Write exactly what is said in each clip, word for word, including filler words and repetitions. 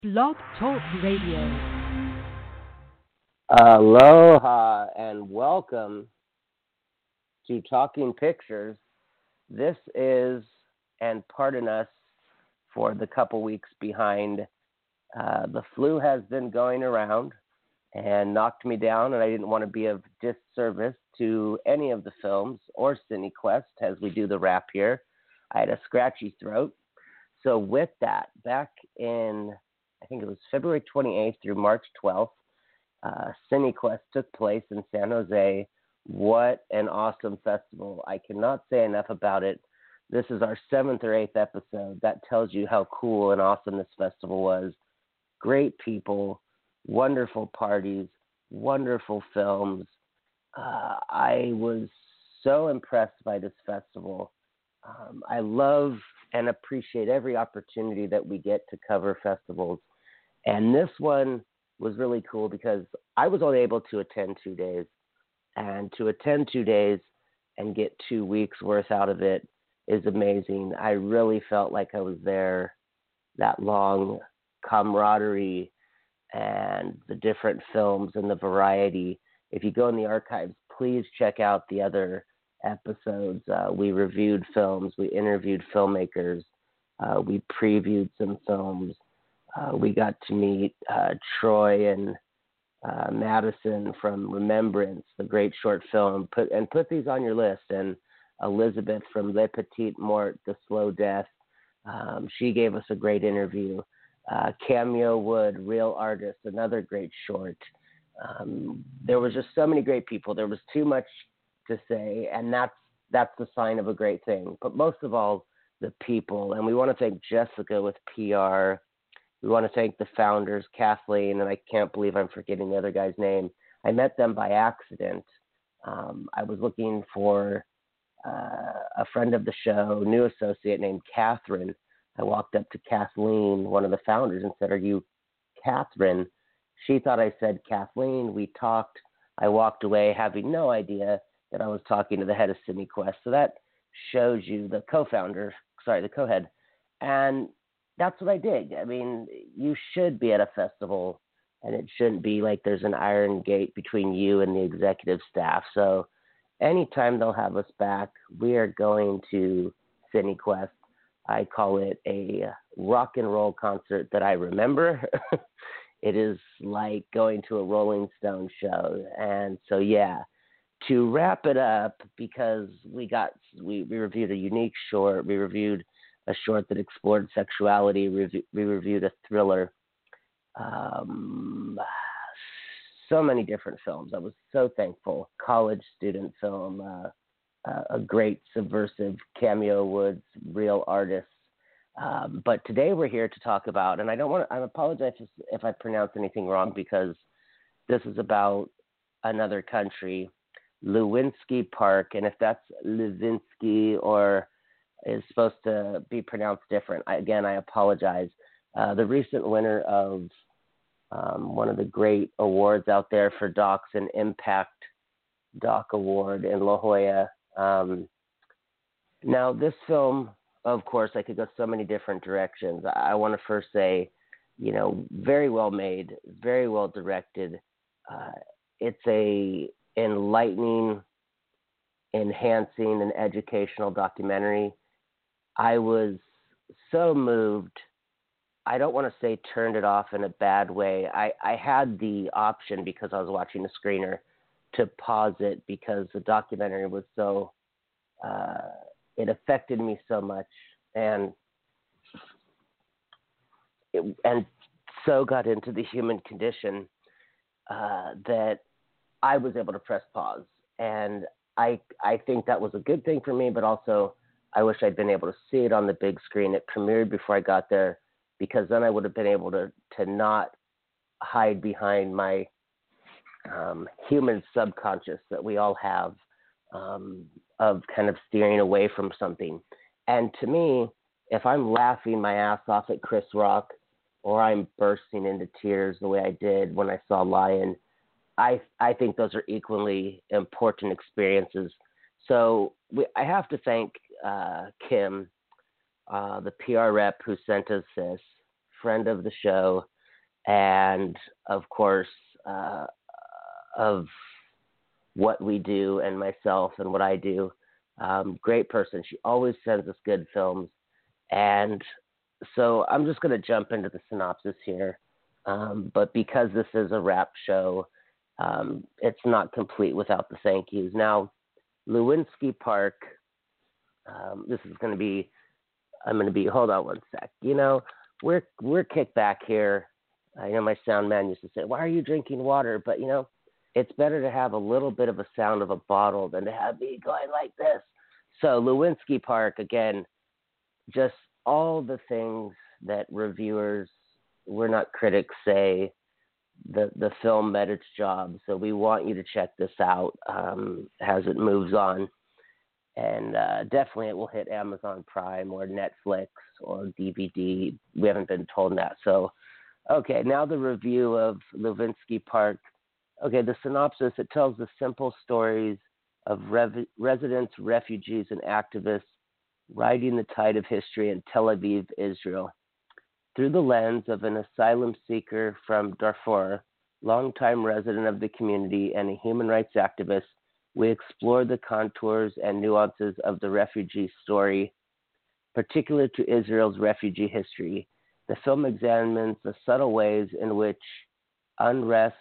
Blog Talk Radio. Aloha and welcome to Talking Pictures. This is, and pardon us for the couple weeks behind, uh, the flu has been going around and knocked me down, and I didn't want to be of disservice to any of the films or CineQuest as we do the wrap here. I had a scratchy throat. So with that, back in, I think it was February twenty-eighth through March twelfth, uh, CineQuest took place in San Jose. What an awesome festival. I cannot say enough about it. This is our seventh or eighth episode. That tells you how cool and awesome this festival was. Great people, wonderful parties, wonderful films. Uh, I was so impressed by this festival. Um, I love and appreciate every opportunity that we get to cover festivals. And this one was really cool because I was only able to attend two days. And to attend two days and get two weeks worth out of it is amazing. I really felt like I was there that long. Camaraderie and the different films and the variety. If you go in the archives, please check out the other episodes. Uh, we reviewed films, we interviewed filmmakers, uh, we previewed some films. Uh, we got to meet uh, Troy and uh, Madison from Remembrance, the great short film. Put and put these on your list. And Elizabeth from Le Petit Mort, The Slow Death. Um, she gave us a great interview. Uh, Cameo Wood, Real Artist, another great short. Um, there was just so many great people. There was too much to say, and that's that's the sign of a great thing. But most of all, the people. And we want to thank Jessica with P R. We want to thank the founders, Kathleen, and I can't believe I'm forgetting the other guy's name. I met them by accident. Um, I was looking for uh, a friend of the show, new associate named Catherine. I walked up to Kathleen, one of the founders, and said, "Are you Catherine?" She thought I said Kathleen. We talked. I walked away having no idea that I was talking to the head of CineQuest. So that shows you the co-founder, sorry, the co-head. And that's what I dig. I mean, you should be at a festival, and it shouldn't be like there's an iron gate between you and the executive staff. So anytime they'll have us back, we are going to CineQuest. I call it a rock and roll concert that I remember. It is like going to a Rolling Stone show. And so, yeah, to wrap it up, because we got, we, we reviewed a unique short, we reviewed a short that explored sexuality, we, we reviewed a thriller, um, so many different films. I was so thankful. College student film, uh, uh, a great subversive, Cameo Woods, Real Artists. Um, but today we're here to talk about, and I don't want to, I apologize if, if I pronounce anything wrong because this is about another country, Lewinsky Park. And if that's Lewinsky or is supposed to be pronounced different, I, again, I apologize. Uh, the recent winner of um, one of the great awards out there for docs, an Impact Doc Award in La Jolla. Um, now, this film, of course, I could go so many different directions. I, I want to first say, you know, very well made, very well directed. Uh, it's a enlightening, enhancing, and educational documentary. I was so moved. I don't want to say turned it off in a bad way. I, I had the option because I was watching the screener to pause it because the documentary was so, uh, it affected me so much and it, and so got into the human condition uh, that I was able to press pause. And I I think that was a good thing for me, but also I wish I'd been able to see it on the big screen. It premiered before I got there because then I would have been able to, to not hide behind my um, human subconscious that we all have um, of kind of steering away from something. And to me, if I'm laughing my ass off at Chris Rock or I'm bursting into tears the way I did when I saw Lion, I I think those are equally important experiences. So we, I have to thank uh, Kim, uh, the P R rep who sent us this, friend of the show, and of course, uh, of what we do and myself and what I do. Um, great person. She always sends us good films. And so I'm just going to jump into the synopsis here. Um, but because this is a rap show, um, it's not complete without the thank yous. Now, Lewinsky Park, um, this is going to be, I'm going to be, hold on one sec. You know, we're, we're kicked back here. I know my sound man used to say, why are you drinking water? But, you know, it's better to have a little bit of a sound of a bottle than to have me going like this. So Lewinsky Park, again, just all the things that reviewers, we're not critics, say the, the film met its job. So we want you to check this out um, as it moves on. And uh, definitely it will hit Amazon Prime or Netflix or D V D. We haven't been told that. So, okay, now the review of Lewinsky Park. Okay, the synopsis, it tells the simple stories of rev- residents, refugees, and activists riding the tide of history in Tel Aviv, Israel. Through the lens of an asylum seeker from Darfur, longtime resident of the community and a human rights activist, we explore the contours and nuances of the refugee story, particular to Israel's refugee history. The film examines the subtle ways in which unrest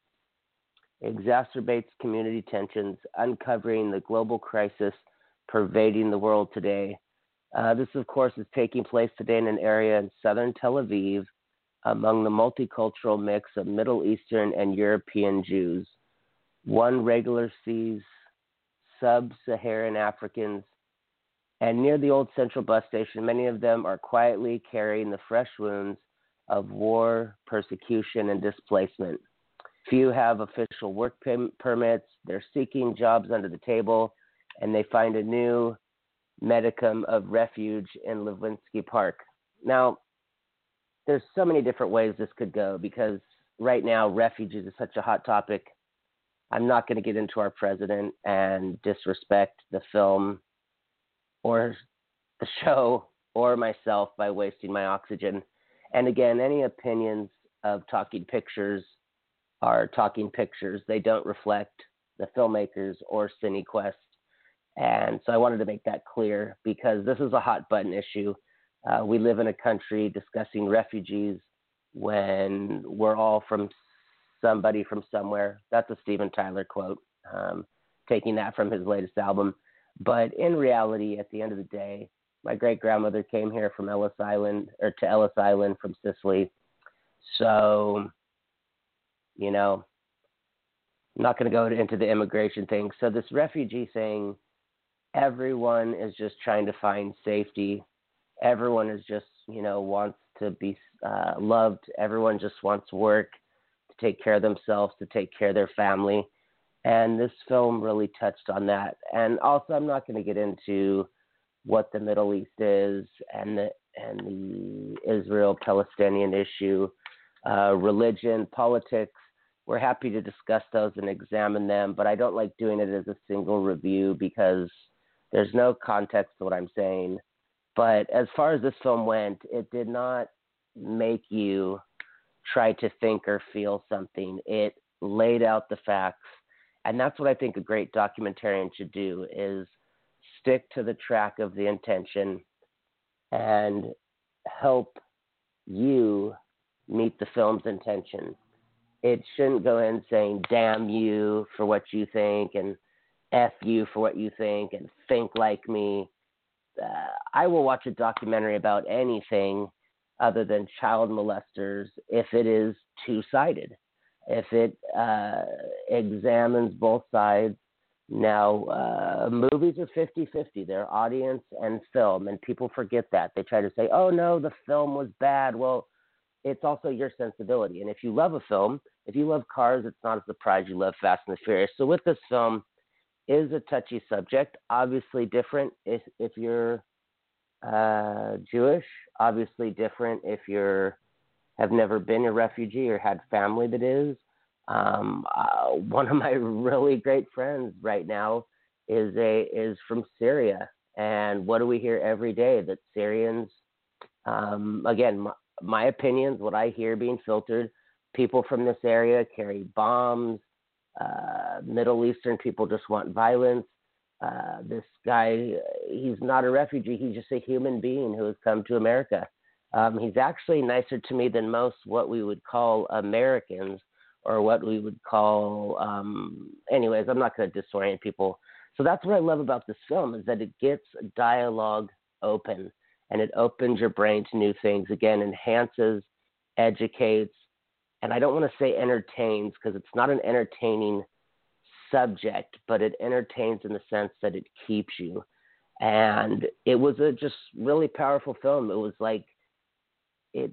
exacerbates community tensions, uncovering the global crisis pervading the world today. Uh, this, of course, is taking place today in an area in southern Tel Aviv among the multicultural mix of Middle Eastern and European Jews. One regular sees sub-Saharan Africans, and near the old central bus station, many of them are quietly carrying the fresh wounds of war, persecution, and displacement. Few have official work permits. They're seeking jobs under the table, and they find a new medicum of refuge in Lewinsky Park. Now, there's so many different ways this could go because right now refugees is such a hot topic. I'm not going to get into our president and disrespect the film or the show or myself by wasting my oxygen. And again, any opinions of Talking Pictures are Talking Pictures. They don't reflect the filmmakers or CineQuest. And so I wanted to make that clear because this is a hot button issue. Uh, we live in a country discussing refugees when we're all from somebody from somewhere. That's a Steven Tyler quote, um, taking that from his latest album. But in reality, at the end of the day, my great grandmother came here from Ellis Island or to Ellis Island from Sicily. So, you know, I'm not going to go into the immigration thing. So this refugee thing, everyone is just trying to find safety. Everyone is just, you know, wants to be uh, loved. Everyone just wants work, to take care of themselves, to take care of their family. And this film really touched on that. And also, I'm not going to get into what the Middle East is and the, and the Israel-Palestinian issue, uh, religion, politics. We're happy to discuss those and examine them, but I don't like doing it as a single review because there's no context to what I'm saying. But as far as this film went, it did not make you try to think or feel something. It laid out the facts. And that's what I think a great documentarian should do is stick to the track of the intention and help you meet the film's intention. It shouldn't go in saying, damn you for what you think and F you for what you think and think like me. Uh, I will watch a documentary about anything other than child molesters if it is two-sided, if it uh, examines both sides. Now, uh, movies are fifty-fifty. They're audience and film, and people forget that. They try to say, oh, no, the film was bad. Well, it's also your sensibility. And if you love a film, if you love cars, it's not a surprise you love Fast and the Furious. So with this film, is a touchy subject, obviously different if, if you're uh, Jewish, obviously different if you're have never been a refugee or had family that is. Um, uh, one of my really great friends right now is a is from Syria, and what do we hear every day? That Syrians, um, again, my opinions, what I hear being filtered, people from this area carry bombs. Uh, Middle Eastern people just want violence. Uh, this guy, he's not a refugee. He's just a human being who has come to America. Um, he's actually nicer to me than most what we would call Americans, or what we would call, um, anyways, I'm not going to disorient people. So that's what I love about this film, is that it gets dialogue open, and it opens your brain to new things. Again, enhances, educates, and I don't want to say entertains, because it's not an entertaining subject, but it entertains in the sense that it keeps you. And it was a just really powerful film. It was like, it,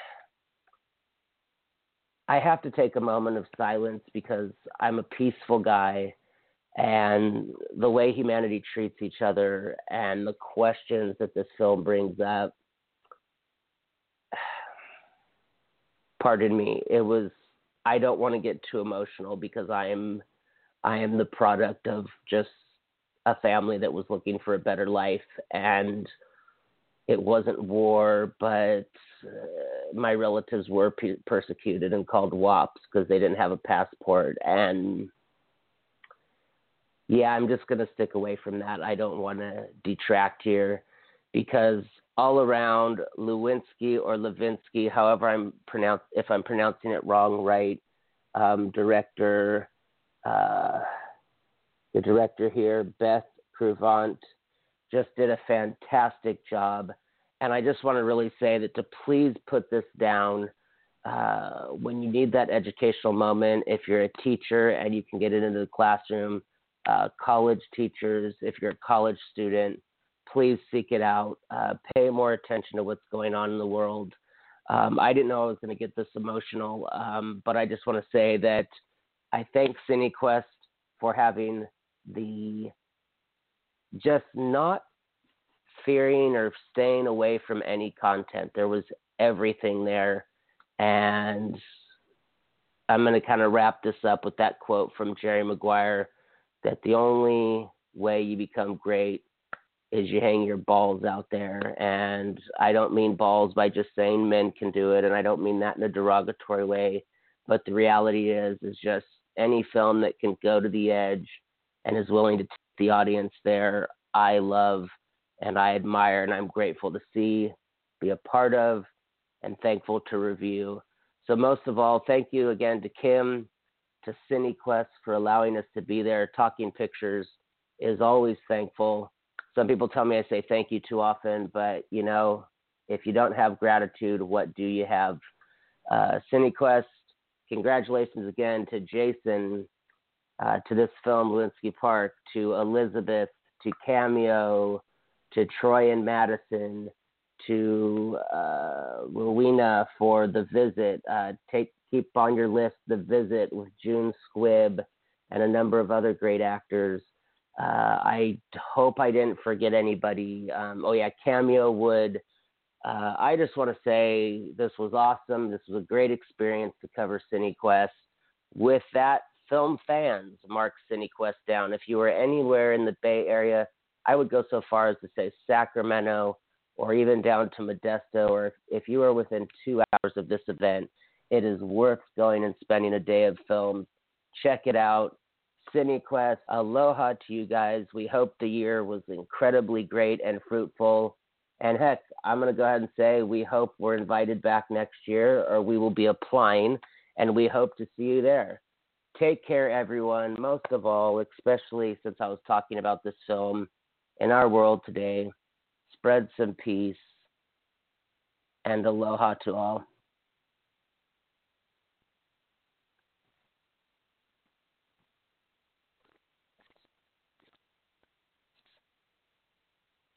I have to take a moment of silence because I'm a peaceful guy, and the way humanity treats each other and the questions that this film brings up, pardon me, it was, I don't want to get too emotional because I am, I am the product of just a family that was looking for a better life, and it wasn't war, but uh, my relatives were pe- persecuted and called W A Ps because they didn't have a passport. And yeah, I'm just going to stick away from that. I don't want to detract here, because all around Lewinsky or Levinsky, however I'm pronounced, if I'm pronouncing it wrong, right, um, director, uh, the director here, Beth Pruvant, just did a fantastic job. And I just want to really say that to please put this down uh, when you need that educational moment. If you're a teacher and you can get it into the classroom, uh, college teachers, if you're a college student, please seek it out. Uh, pay more attention to what's going on in the world. Um, I didn't know I was going to get this emotional, um, but I just want to say that I thank CineQuest for having the just not fearing or staying away from any content. There was everything there. And I'm going to kind of wrap this up with that quote from Jerry Maguire, that the only way you become great is you hang your balls out there. And I don't mean balls by just saying men can do it, and I don't mean that in a derogatory way, but the reality is, is just any film that can go to the edge and is willing to take the audience there, I love and I admire, and I'm grateful to see, be a part of, and thankful to review. So most of all, thank you again to Kim, to CineQuest for allowing us to be there. Talking Pictures is always thankful. Some people tell me I say thank you too often, but, you know, if you don't have gratitude, what do you have? Uh, CineQuest, congratulations again to Jason, uh, to this film, Lewinsky Park, to Elizabeth, to Cameo, to Troy and Madison, to uh, Rowena for The Visit. Uh, take keep on your list The Visit with June Squibb and a number of other great actors. Uh, I hope I didn't forget anybody. Um, oh yeah, Cameo would. Uh, I just want to say this was awesome. This was a great experience to cover CineQuest. With that, film fans, mark CineQuest down. If you were anywhere in the Bay Area, I would go so far as to say Sacramento, or even down to Modesto, or if, if you are within two hours of this event, it is worth going and spending a day of films. Check it out. CineQuest, aloha to you guys. We hope the year was incredibly great and fruitful. And heck, I'm going to go ahead and say we hope we're invited back next year, or we will be applying, and we hope to see you there. Take care, everyone. Most of all, especially since I was talking about this film, in our world today, spread some peace, and aloha to all.